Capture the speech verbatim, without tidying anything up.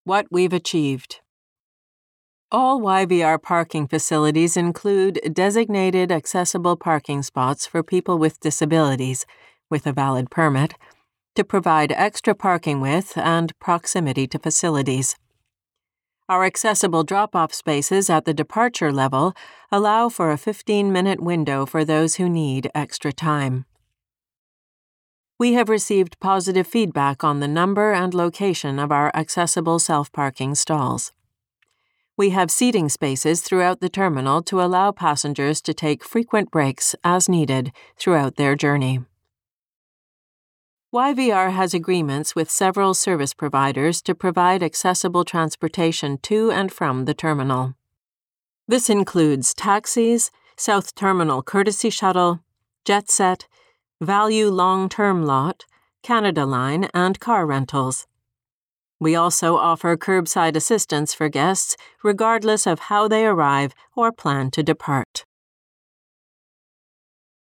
What we've achieved. All Y V R parking facilities include designated accessible parking spots for people with disabilities, with a valid permit, to provide extra parking width and proximity to facilities. Our accessible drop-off spaces at the departure level allow for a fifteen-minute window for those who need extra time. We have received positive feedback on the number and location of our accessible self-parking stalls. We have seating spaces throughout the terminal to allow passengers to take frequent breaks as needed throughout their journey. Y V R has agreements with several service providers to provide accessible transportation to and from the terminal. This includes taxis, South Terminal Courtesy Shuttle, JetSet, Value Long-Term Lot, Canada Line, and car rentals. We also offer curbside assistance for guests regardless of how they arrive or plan to depart.